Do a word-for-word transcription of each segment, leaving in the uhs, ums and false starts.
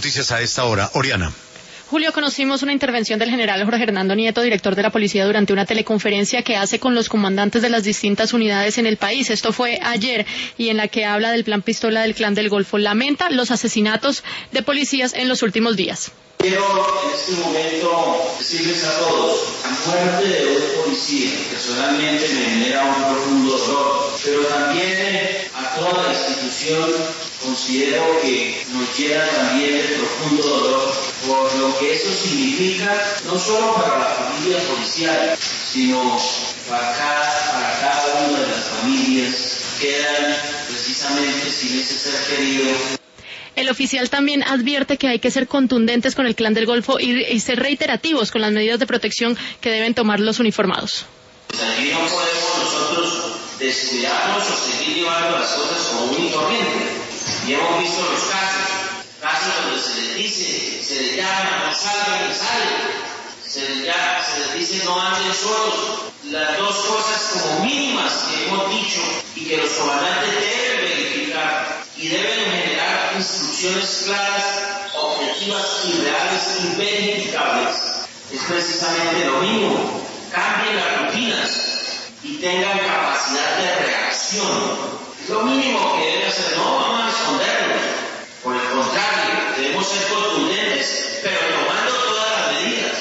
noticias a esta hora. Oriana. Julio, conocimos una intervención del general Jorge Hernando Nieto, director de la policía, durante una teleconferencia que hace con los comandantes de las distintas unidades en el país. Esto fue ayer, y en la que habla del plan pistola del Clan del Golfo. Lamenta los asesinatos de policías en los últimos días. Quiero en este momento decirles a todos, la muerte de dos policías personalmente me genera un profundo dolor, pero también a toda la institución considero que nos llena también el profundo dolor por lo que eso significa no solo para la familia policial, sino para cada, para cada una de las familias que quedan precisamente sin ese ser querido. El oficial también advierte que hay que ser contundentes con el Clan del Golfo y, y ser reiterativos con las medidas de protección que deben tomar los uniformados. Pues aquí no podemos nosotros descuidarnos o seguir llevando las cosas como un corriente. Y hemos visto los casos, casos donde se les dice, se les llama, no salgan y salen, se les, llama, se les dice no anden solos. Las dos cosas como mínimas que hemos dicho y que los comandantes deben verificar y deben generar instrucciones claras, objetivas y reales y verificables. Es precisamente lo mismo. Cambien las rutinas y tengan capacidad de reacción. Es lo mínimo que deben hacer. No vamos a escondernos. Por el contrario, debemos ser contundentes, pero tomando todas las medidas.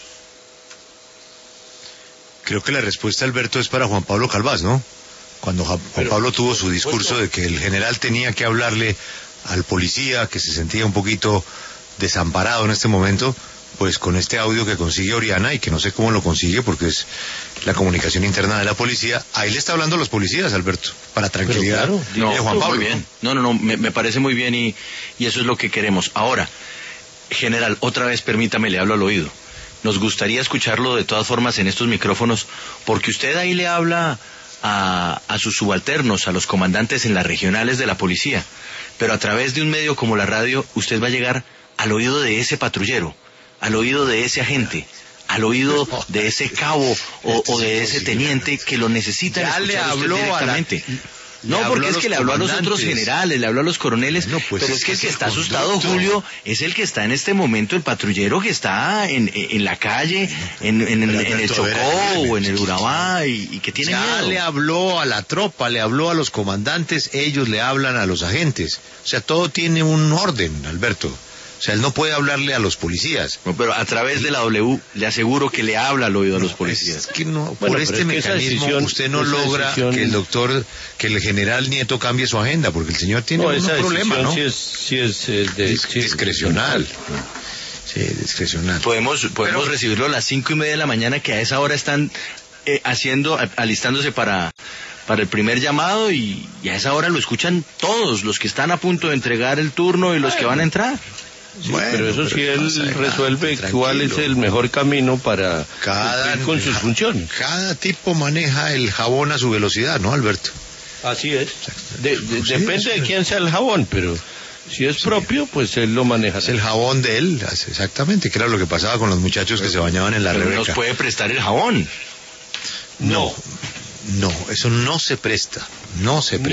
Creo que la respuesta, Alberto, es para Juan Pablo Calvás, ¿no? Cuando Juan Pero, Pablo tuvo su discurso de que el general tenía que hablarle al policía, que se sentía un poquito desamparado en este momento, pues con este audio que consigue Oriana, y que no sé cómo lo consigue porque es la comunicación interna de la policía, ahí le está hablando a los policías, Alberto, para tranquilidad claro, de no, Juan Pablo. Muy bien. No, no, no, me, me parece muy bien y, y eso es lo que queremos. Ahora, general, otra vez permítame, le hablo al oído. Nos gustaría escucharlo de todas formas en estos micrófonos, porque usted ahí le habla a, a sus subalternos, a los comandantes en las regionales de la policía, pero a través de un medio como la radio, usted va a llegar al oído de ese patrullero, al oído de ese agente, al oído de ese cabo o, o de ese teniente que lo necesita. Ya le habló directamente. A la... No, porque es que le habló a los otros generales, le habló a los coroneles, no, pues pero es, es que el que está asustado, Julio, es el que está en este momento, el patrullero que está en, en la calle, en, en, en, en el Chocó o en el Urabá y, y que tiene ya miedo. Le habló a la tropa, le habló a los comandantes, ellos le hablan a los agentes. O sea, todo tiene un orden, Alberto. O sea, él no puede hablarle a los policías. No, pero a través de la W le aseguro que le habla al oído no, a los policías. Es que no, bueno, por este mecanismo decisión, usted no logra decisión... que el doctor, que el general Nieto cambie su agenda, porque el señor tiene no, un problema, ¿no? Sí es, sí es eh, de, Dis sí, discrecional. Sí, discrecional. Podemos, podemos pero... recibirlo a las cinco y media de la mañana, que a esa hora están eh, haciendo, alistándose para... para el primer llamado y, y a esa hora lo escuchan todos, los que están a punto de entregar el turno y los que van a entrar. Sí, bueno, pero eso sí, él resuelve tranquilo. Cuál es el mejor camino para cada, cumplir con sus funciones. Cada tipo maneja el jabón a su velocidad, ¿no, Alberto? Así es. De, de, sí, depende de quién sea el jabón, pero si es sí. propio, pues él lo maneja. Es el jabón de él, exactamente, que era lo que pasaba con los muchachos que se bañaban en la pero Rebeca. ¿Nos puede prestar el jabón? No, no, eso no se presta, no se presta.